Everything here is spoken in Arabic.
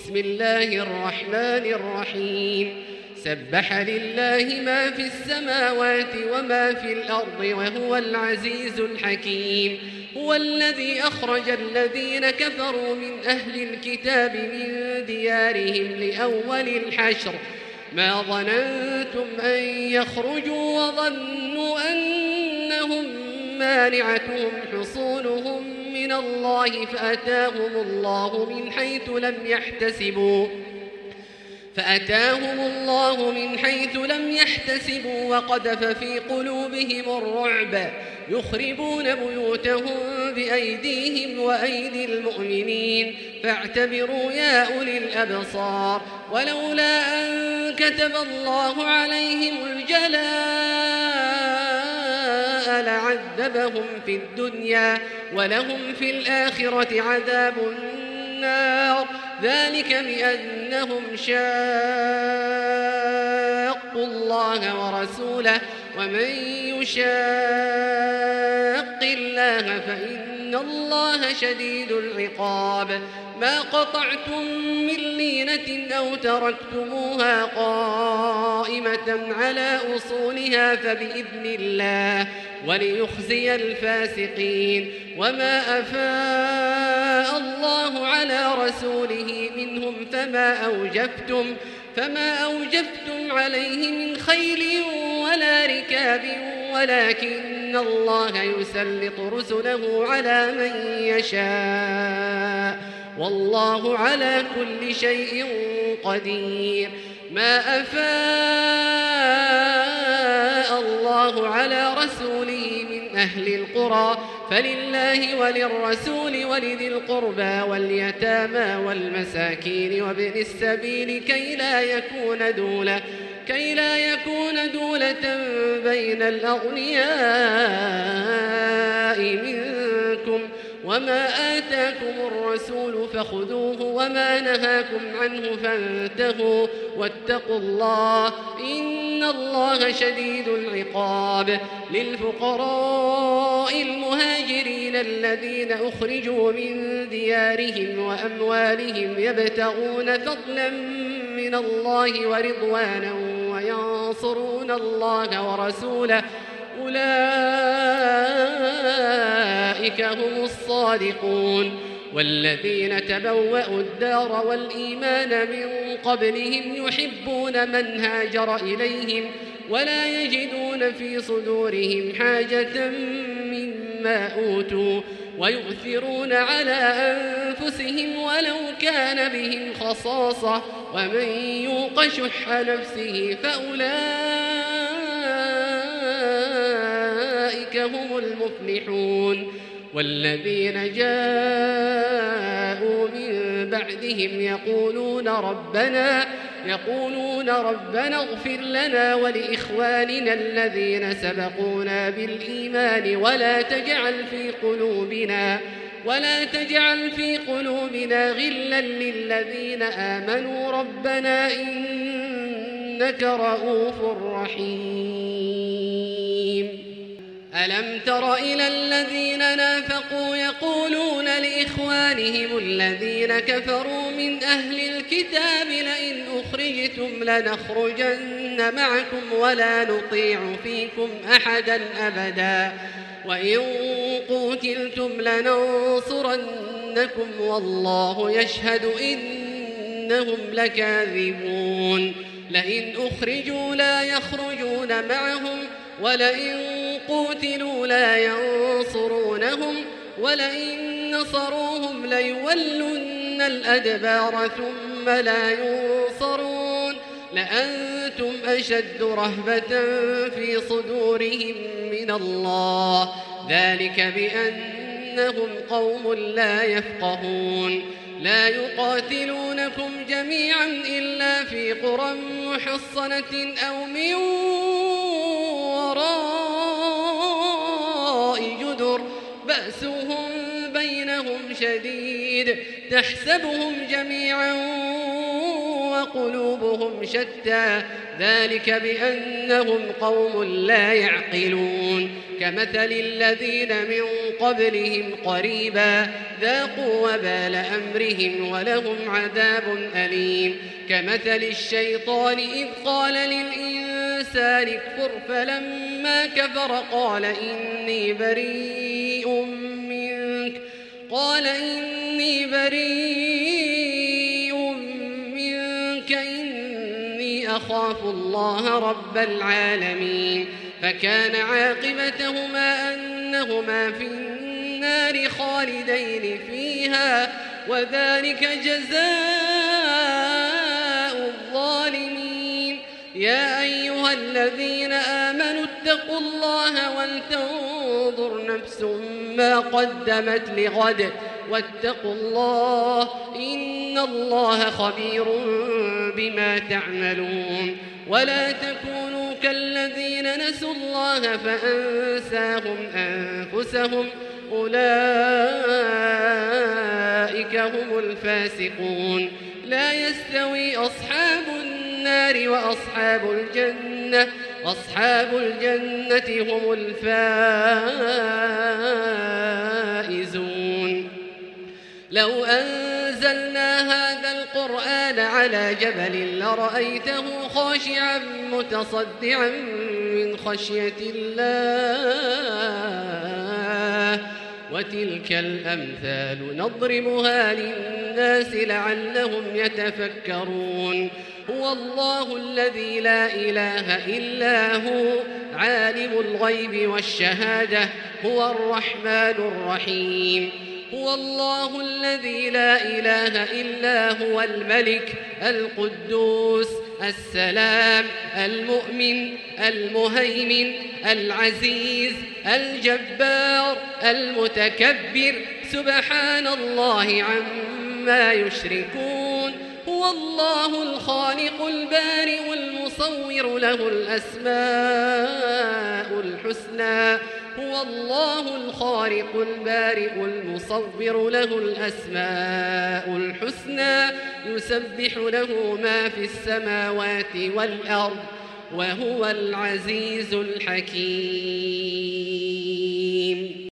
بسم الله الرحمن الرحيم سبح لله ما في السماوات وما في الأرض وهو العزيز الحكيم هو الذي أخرج الذين كفروا من أهل الكتاب من ديارهم لأول الحشر ما ظننتم أن يخرجوا وظنوا أنهم مانعتهم حصونهم من الله فأتاهم الله من حيث لم يحتسبوا وقذف في قلوبهم الرعب يخربون بيوتهم بأيديهم وأيدي المؤمنين فاعتبروا يا أولي الأبصار ولولا أن كتب الله عليهم الجلاء لعذبهم في الدنيا ولهم في الآخرة عذاب النار ذلك بأنهم شاقوا الله ورسوله ومن يشاق الله فإن الله شديد العقاب ما قطعتم من لينة أو تركتموها قائمة على أصولها فبإذن الله وليخزي الفاسقين وما أفاء الله على رسوله منهم فما أوجفتم عليه من خيل ولا ركاب ولكن الله يسلط رسله على من يشاء والله على كل شيء قدير ما أفاء الله على رسوله من أهل القرى فلله وللرسول ولذي القربى واليتامى والمساكين وابن السبيل كي لا يكون دولة بين الأغنياء منكم وما آتاكم الرسول فخذوه وما نهاكم عنه فانتهوا واتقوا الله إن الله شديد العقاب للفقراء المهاجرين الذين أخرجوا من ديارهم وأموالهم يبتغون فضلا من الله ورضوانا وينصرون الله ورسوله أولئك هم الصادقون والذين تبوأوا الدار والإيمان من قبلهم يحبون من هاجر إليهم ولا يجدون في صدورهم حاجة مما أوتوا ويؤثرون على أنفسهم ولو كان بهم خصاصة ومن يوق شح نفسه فأولئك هم المفلحون والذين جاءوا من بعدهم يقولون ربنا اغفر لنا ولإخواننا الذين سبقونا بالإيمان ولا تجعل في قلوبنا غلا للذين آمنوا ربنا إنك رؤوف رحيم ألم تر إلى الذين نافقوا يقولون لإخوانهم الذين كفروا من أهل الكتاب لئن أخرجتم لنخرجن معكم ولا نطيع فيكم أحدا أبدا وإن قتلتم لننصرنكم والله يشهد إنهم لكاذبون لئن أخرجوا لا يخرجون معهم ولئن قتلوا لا ينصرونهم ولئن نصروهم ليولن الأدبار ثم لا ينصرون لأنتم أشد رهبة في صدورهم من الله ذلك بأنهم قوم لا يفقهون لا يقاتلونكم جميعا إلا في قرى محصنة أو من وراء جدر بأسهم بينهم شديد تحسبهم جميعا وقلوبهم شتى ذلك بأنهم قوم لا يعقلون كمثل الذين من قبلهم قريبا ذاقوا وبال أمرهم ولهم عذاب أليم كمثل الشيطان إذ قال للإنسان اكفر فلما كفر قال إني بريء منك إني أخاف الله رب العالمين فكان عاقبتهما أنهما في النار خالدين فيها وذلك جزاء الظالمين يا أيها الذين آمنوا اتقوا الله ولتنظر نفس ما قدمت لغد واتقوا الله إن الله خبير بما تعملون ولا تكونوا كالذين نسوا الله فأنساهم أنفسهم أولئك هم الفاسقون لا يستوي أصحاب النار وأصحاب الجنة هم الفائزون لو أنزلنا هذا القرآن على جبل لرأيته خاشعا متصدعا من خشية الله وتلك الأمثال نضربها للناس لعلهم يتفكرون هو الله الذي لا إله إلا هو عالم الغيب والشهادة هو الرحمن الرحيم هو الله الذي لا إله إلا هو الملك القدوس السلام المؤمن المهيمن العزيز الجبار المتكبر سبحان الله عما يشركون هو الله الخالق البارئ المصور له الأسماء الحسنى هو الله الخالق البارئ المصور له الأسماء الحسنى يسبح له ما في السماوات والأرض وهو العزيز الحكيم